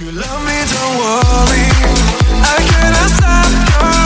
you love me, don't worry. I cannot stop your